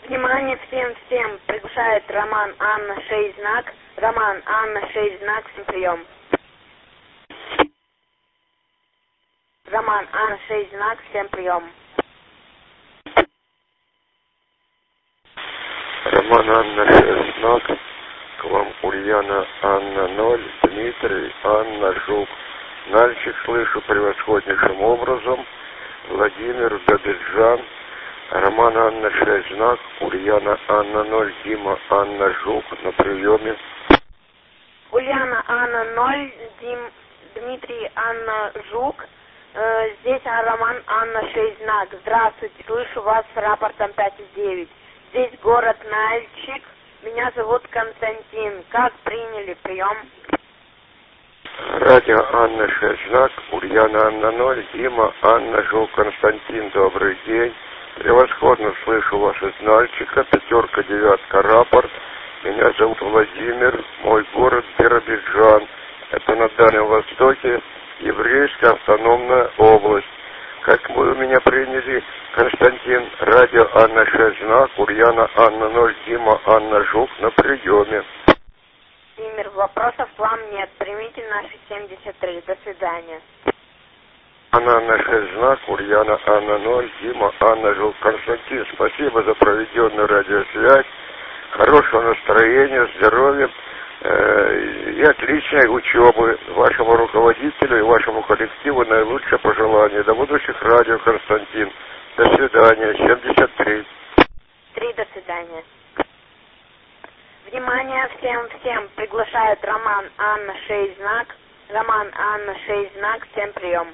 Внимание всем приглашает Роман Анна 6 знак. Роман Анна 6 знак, всем прием. Роман Анна 6 знак, всем прием. Роман Анна 6 знак, к вам Ульяна Анна 0, Дмитрий Анна Жук. Нальчик слышу превосходнейшим образом. Владимир Бабиджан. Роман Анна 6 знак, Ульяна Анна 0, Дима Анна Жук на приеме. Ульяна Анна 0, Дмитрий Анна Жук. Здесь Роман Анна 6 знак. Здравствуйте, слышу вас с рапортом 5 из 9. Здесь город Нальчик. Меня зовут Константин. Как приняли прием? Радио Анна 6 знак, Ульяна Анна 0, Дима Анна Жук. Константин, добрый день. Превосходно слышу вас из Нальчика, 5, 9, рапорт. Меня зовут Владимир, мой город Биробиджан. Это на Дальнем Востоке, еврейская автономная область. Как вы у меня приняли, Константин, радио Анна 6 знак, Ульяна Анна 0, Дима Анна Жук на приеме. Владимир, вопросов к вам нет. Примите наши 73. До свидания. Анна 6 знак, Ульяна Анна 0, Дима Анна Жук. Константин, спасибо за проведенную радиосвязь. Хорошего настроения, здоровья и отличной учебы вашему руководителю и вашему коллективу. Наилучшее пожелание. До будущих радио, Константин. До свидания. 73. 3. До свидания. Внимание всем приглашает Роман Анна 6 знак. Роман Анна 6 знак. Всем прием.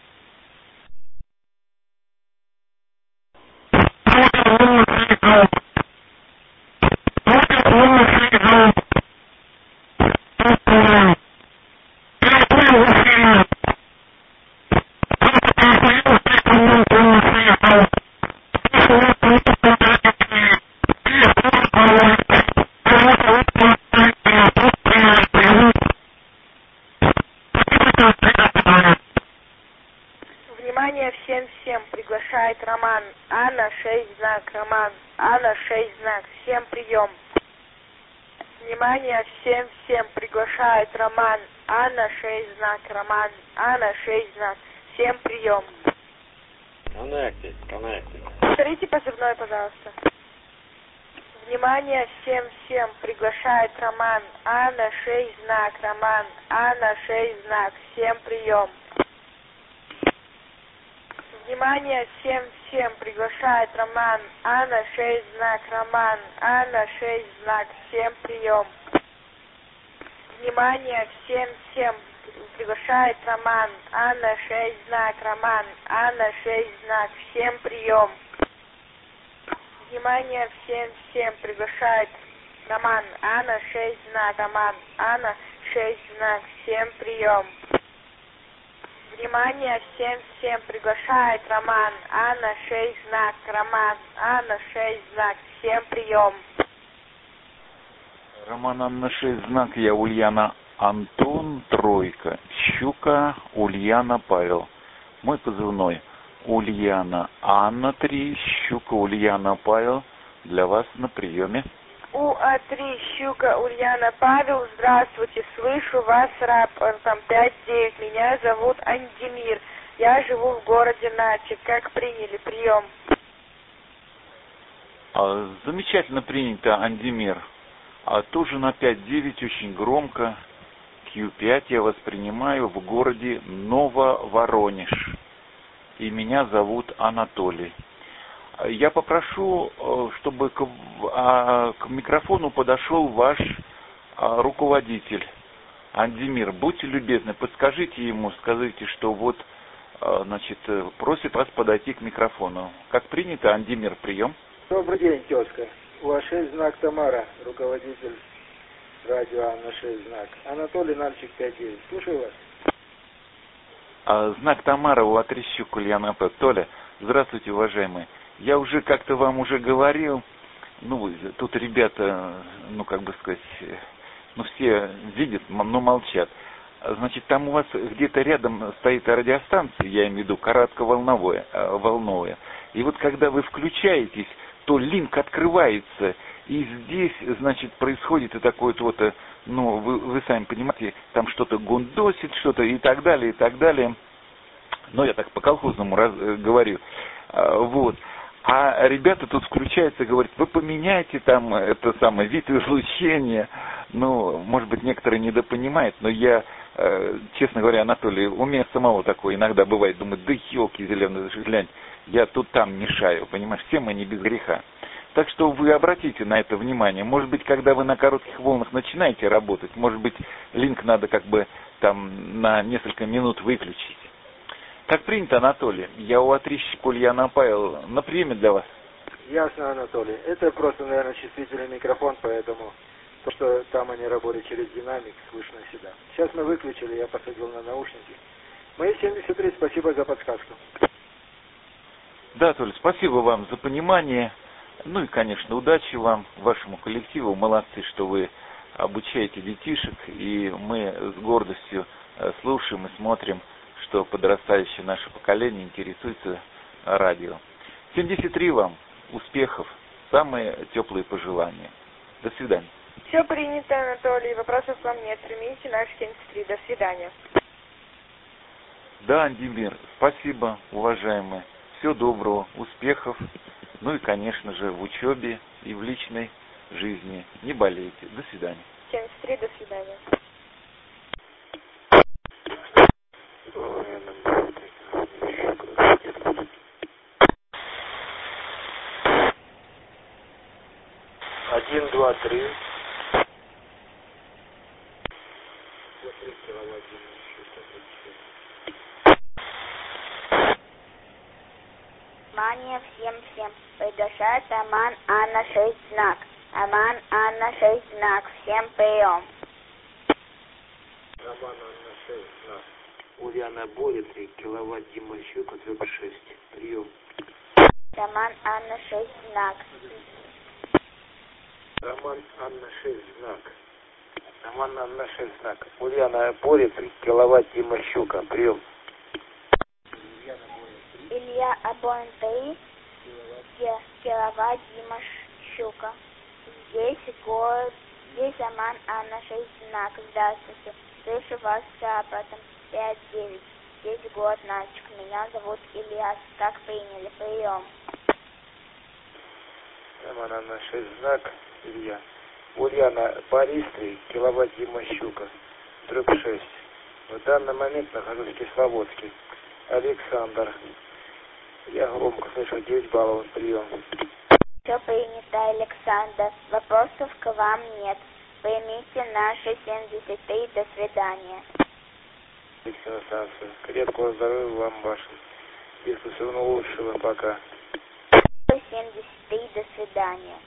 Внимание всем приглашает Роман Анна 6 знак. Роман Анна 6 знак. Всем прием. Внимание всем приглашает Роман Анна 6 знак. Роман Анна 6 знак. Всем прием. Connected. Повторите позывной, пожалуйста. Внимание всем приглашает Роман Анна 6 знак. Роман Анна 6 знак. Всем прием. Внимание всем приглашает Роман Анна 6 знак. Роман Анна 6 знак. Всем прием. Внимание всем приглашает Роман Анна 6 знак. Роман Анна 6 знак. Всем прием. Внимание всем приглашает Роман Анна 6 знак. Роман Анна 6 знак. Всем прием. Внимание всем приглашает Роман Анна 6 знак. Роман Анна 6 знак. Всем прием. Роман Анна 6 знак, я Ульяна Антон, 3. Щука Ульяна Павел. Мой позывной Ульяна Анна 3, Щука Ульяна Павел. Для вас на приеме. УА3, Щука Ульяна Павел. Здравствуйте, слышу вас с рапортом 5-9. Меня зовут Андемир. Я живу в городе Нальчик. Как приняли прием? Замечательно принято, Андемир. Тоже на 5-9 очень громко. Q5 я воспринимаю в городе Нововоронеж. И меня зовут Анатолий. Я попрошу, чтобы к микрофону подошел ваш руководитель. Андемир, будьте любезны, подскажите ему, скажите, что вот, просит вас подойти к микрофону. Как принято, Андемир, прием. Добрый день, тезка. УА6 знак Тамара, руководитель радио Анна 6 знак. Анатолий Нальчик 5-9. Слушаю вас. Знак Тамара, УА3 Щука Ульяна П. Толя, здравствуйте, уважаемые. Я уже как-то вам уже говорил, тут ребята, все видят, но молчат. Значит, там у вас где-то рядом стоит радиостанция, я имею в виду, коротковолновая. И вот когда вы включаетесь, то линк открывается, и здесь, значит, происходит и такое вот, ну, вы сами понимаете, там что-то гундосит, что-то и так далее, и так далее. Но я так по-колхозному говорю. Вот. А ребята тут включаются и говорят, вы поменяйте там это самое вид излучения. Ну, может быть, некоторые недопонимают, но я, честно говоря, Анатолий, у меня самого такое иногда бывает, думаю, да елки зеленые, глянь, я тут там мешаю, понимаешь, все мы не без греха. Так что вы обратите на это внимание. Может быть, когда вы на коротких волнах начинаете работать, может быть, линк надо как бы там на несколько минут выключить. Как принято, Анатолий? Я у отрищика Ульяна Павел на приеме для вас. Ясно, Анатолий. Это просто, наверное, чувствительный микрофон, поэтому то, что там они работали через динамик, слышно всегда. Сейчас мы выключили, я посадил на наушники. Мои 73, спасибо за подсказку. Да, Толя, спасибо вам за понимание. Ну и, конечно, удачи вам, вашему коллективу. Молодцы, что вы обучаете детишек, и мы с гордостью слушаем и смотрим, что подрастающее наше поколение интересуется радио. 73 вам, успехов, самые теплые пожелания. До свидания. Все принято, Анатолий, вопросов вам нет. Примите наш 73. До свидания. Да, Андимир, спасибо, уважаемые. Всего доброго, успехов. Ну и, конечно же, в учебе и в личной жизни. Не болейте. До свидания. 73, до свидания. Один, два, три. Внимание всем. Приглашает Роман Анна 6 знак. Роман Анна 6 знак. Всем прием. Роман Анна 6 знак. Ульяна Боря 3 киловатт, Дима Щука 6. Прием. Роман Анна 6 знак. Роман Анна 6 знак. Роман Анна 6 знак. Ульяна Боря 3 киловатт, Дима Щука. Прием. Илья Абон 3 киловатт, Дима Щука. Здесь Роман Анна 6 знак. Здравствуйте. Слышу вас с рапортом 5-9. Здесь город Нальчик. Меня зовут Ильяс. Как приняли? Прием. Роман Анна 6 знак. Илья. Ульяна Борис 3 киловатт, Дима Щука. Дробь 6. В данный момент нахожусь в Кисловодске. Александр. Я громко слышу, 9 баллов, прием. Все принято, Александр. Вопросов к вам нет. Примите наши 73. До свидания. На станцию. Крепкого здоровья вам, вашим. Если всего лучшего, пока. 73. До свидания.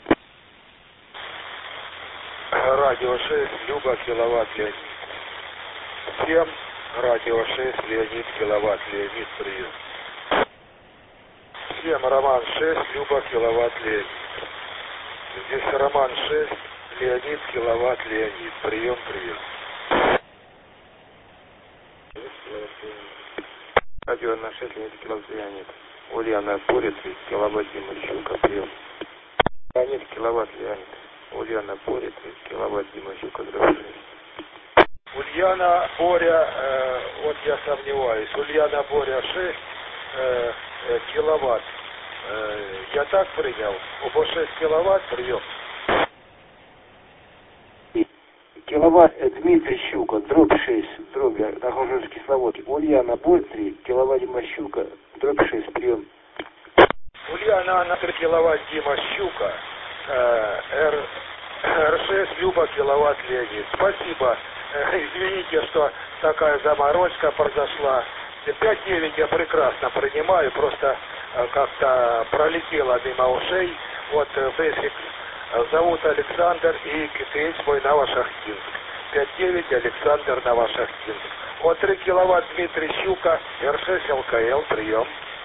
Радио 6, Люба, киловатт, Леонид. Всем радио 6, Леонид, киловатт, Леонид, прием. Всем Роман 6, Люба, киловатт, Леонид. Здесь Роман 6, Леонид, киловатт, Леонид. Прием. Радио на 6, Леонид, киловатт, Леонид. Ульяна Боря 3 киловатт, Дима Щука. Прием. Леонид, киловатт, Леонид. Ульяна Боря 3 киловатт, Дима Щука. Дробь 6. Ульяна Боря, вот я сомневаюсь. Ульяна Боря 6 киловатт. Я так принял. Оба 6 киловатт, прием. Киловатт Дмитрий Щука, дробь 6, дробь, я нахожусь в Кисловодске. Ульяна Борь 3 киловатт, Дима Щука, дробь 6, прием. Ульяна Анна 3 киловатт, Дима Щука, Р6, Люба, киловатт, Леонид. Спасибо. Извините, что такая заморозка произошла. 5-9 я прекрасно принимаю, просто как-то пролетело мимо ушей. Вот префикс зовут Александр и кипец мой Новошахтинск. 5-9 Александр, Новошахтинск. Вот 3 киловатт Дмитрий Щука, Р6 ЛКЛ, прием.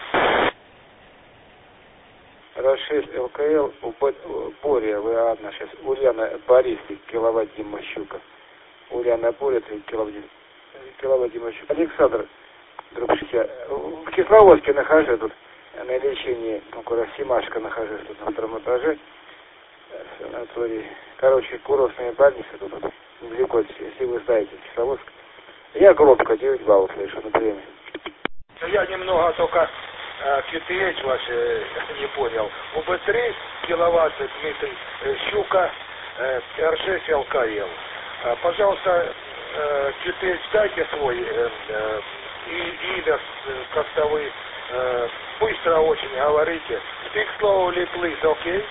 Р6 ЛКЛ, Боря, вы одна сейчас. Ульяна Борис, киловатт Дима Щука. Ульяна Боря, 3 киловатт Дима Щука. Александр, в Кисловодске нахожусь тут. на лечении, около Симашка нахожусь, тут на втором этаже, в санатории. Короче, курортные больницы тут, недалеко, если вы знаете, Кисловодск. Я громко, 9 баллов слышу на премии. Я немного только QTH ваш не понял. УБ-3 киловатт, Дмитрий, Щука, R6 ЛКЛ. Пожалуйста, QTH дайте свой имя, как-то вы быстро очень говорите. Speak slowly, please, окей?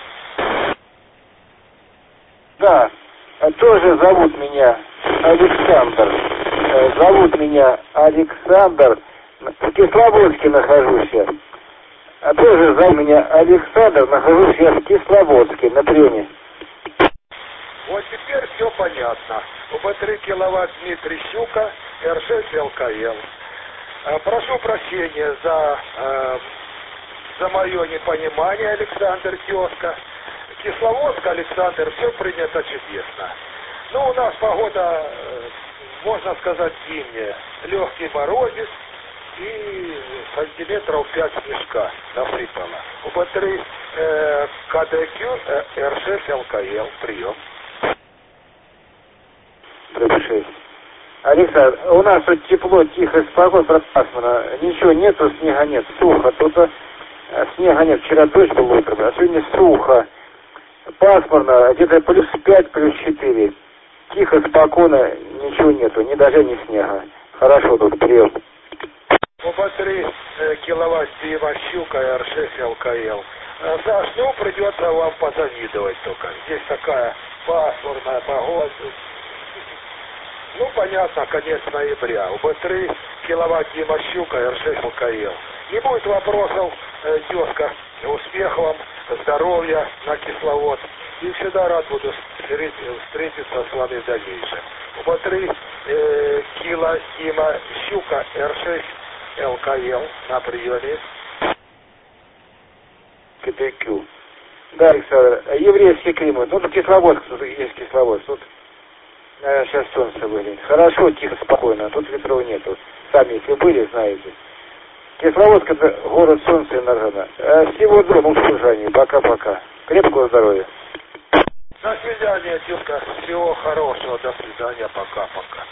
Да, тоже зовут меня Александр. Зовут меня Александр. В Кисловодске нахожусь я. Тоже зовут меня Александр. Нахожусь я в Кисловодске на приеме. Вот теперь все понятно. УБ-3 киловатт Дмитрий Щука, R6 ЛКЛ. Прошу прощения за мое непонимание, Александр Тезка. Кисловодск, Александр, все принято чудесно. Ну, у нас погода, можно сказать, зимняя. Легкий морозец и сантиметров 5 снежка насыпало. УБ-3 КДК, R6 ЛКЛ. Прием. 6. Александр, у нас тут тепло, тихо, спокойно, пасмурно. Ничего нету, снега нет, сухо. Тут снега нет, вчера дождь был утром, а сегодня сухо. Пасмурно, где-то плюс 5, плюс 4. Тихо, спокойно, ничего нету, ни дождя, ни снега. Хорошо тут, прием. УБ-3 киловатт Дима Щука, R6 ЛКЛ. Саш, ну придется вам позавидовать только. Здесь такая пасмурная погода. Ну, понятно, конец ноября. УБ-3 киловатт Дима Щука, R6 ЛКЛ. Не будет вопросов, тезка. Успехов вам, здоровья на Кисловодск. И всегда рад буду встретиться с вами в дальнейшем. УБ-3 кило Дима Щука, R6 ЛКЛ на приеме. КТК. Да, Александр, еврейский климат. Ну, тут Кисловодск, тут есть Кисловодск. Тут сейчас солнце выглядит. Хорошо, тихо, спокойно. Тут ветров нету. Сами, если были, знаете. Кисловодск — это город солнца и Наргана. Всего доброго, услужения. Пока-пока. Крепкого здоровья. До свидания, тезка. Всего хорошего. До свидания. Пока-пока.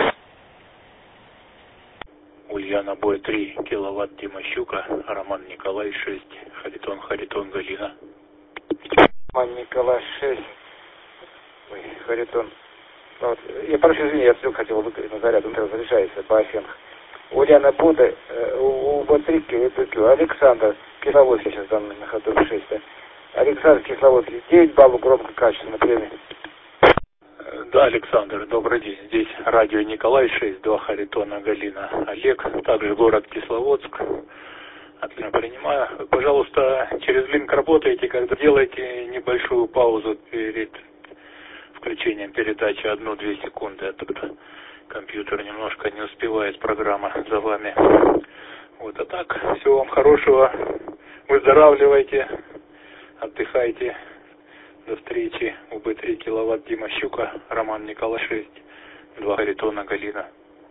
Ульяна Бой 3 киловатт Дима Щука, Роман Николай 6, Харитон Галина. Роман Николай 6. Ой, Харитон. Вот. Я прошу извинения, я вдруг хотел выключить на заряд, он разрешается по офенах. Ульяна Буда, УБ-3 КТК. Александр Кисловодский, сейчас там на ходу 6. Александр Кисловодский, 9 баллов, громко, качественно, премия. Да, Александр, добрый день. Здесь радио Николай 6, Харитона Галина Олег, также город Кисловодск. Отлично принимаю. Пожалуйста, через линк работаете, когда делаете небольшую паузу перед включением передачи 1-2 секунды, а тогда компьютер немножко не успевает, программа за вами. Вот, а так, всего вам хорошего, выздоравливайте, отдыхайте. До встречи. УБ-3 киловатт Дима Щука, Роман Николай 6, 2 Харитона Галина.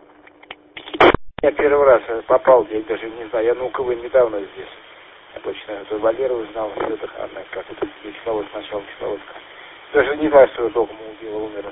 Я первый раз попал, я даже не знаю, я на УКВ недавно здесь. Я точно эту Валеру знал, Федор, она как это, Кисловодск, сначала Кисловодска. Даже не знаю, что долго убила, умер.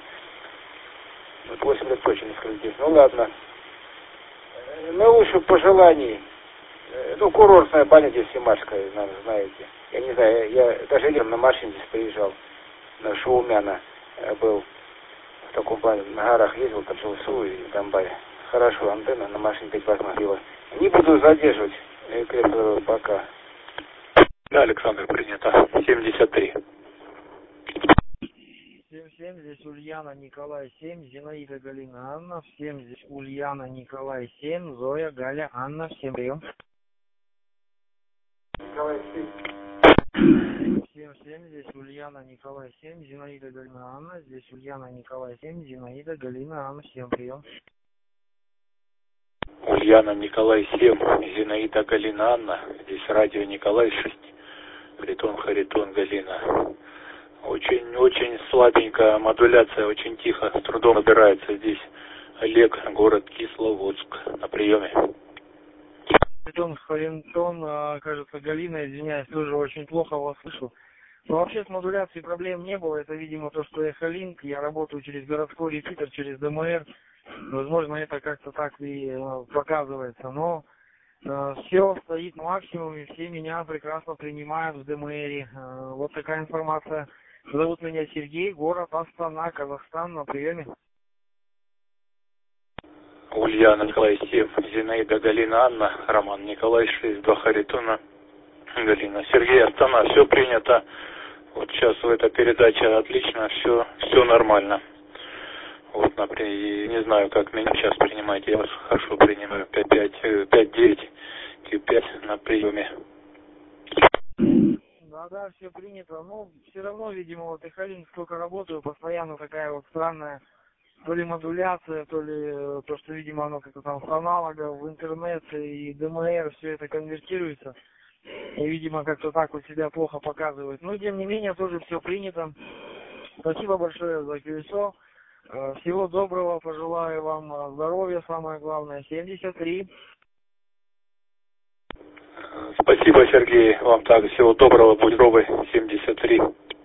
8 лет точно не скажу здесь. Ну ладно. Наилучших пожеланий. Ну, курортная баня здесь Симашка, наверное, знаете. Я не знаю, я даже летом на машине здесь приезжал, на Шаумяна был, в таком плане, на горах ездил, там Шелсу и Донбай. Хорошо, антенна на машине 5 посмотрела. Не буду задерживать, крепко, пока. Да, Александр, принято. 73. 7-7, здесь Ульяна Николай 7, Зинаида Галина Анна, 7 здесь Ульяна Николай 7, Зоя, Галя, Анна, всем прием. Николай 7. 7-7, здесь Ульяна Николай 7, Зинаида Галина Анна, здесь Ульяна Николай 7, Зинаида Галина Анна, всем прием. Ульяна Николай 7, Зинаида Галина Анна, здесь радио Николай 6, Харитон Галина. Очень слабенькая модуляция, очень тихо, с трудом набирается здесь. Олег, город Кисловодск, на приеме. Харитон, кажется, Галина, извиняюсь, тоже очень плохо вас слышу. Но вообще с модуляцией проблем не было. Это, видимо, то, что Эхолинк. Я работаю через городской репитер, через ДМР. Возможно, это как-то так и показывается. Но все стоит на максимуме, все меня прекрасно принимают в ДМРе. Вот такая информация. Зовут меня Сергей, город Астана, Казахстан, на приеме. Ульяна Николай 7, Зинаида Галина Анна, Роман Николай 6, 2 Харитона Галина. Сергей, Астана, все принято. Вот сейчас в этой передаче отлично, все нормально. Вот, например, и не знаю, как меня сейчас принимаете, я вас хорошо принимаю, 5-9, Q5 на приеме. Да, все принято. Но все равно, видимо, вот Эхолинк сколько работаю, постоянно такая вот странная, то ли модуляция, то ли то, что, видимо, оно как-то там с аналогов в интернет и ДМР, все это конвертируется. И, видимо, как-то так вот себя плохо показывает. Но, тем не менее, тоже все принято. Спасибо большое за QSO. Всего доброго, пожелаю вам здоровья, самое главное, 73. Спасибо, Сергей, вам также всего доброго, будь здоровы, 73.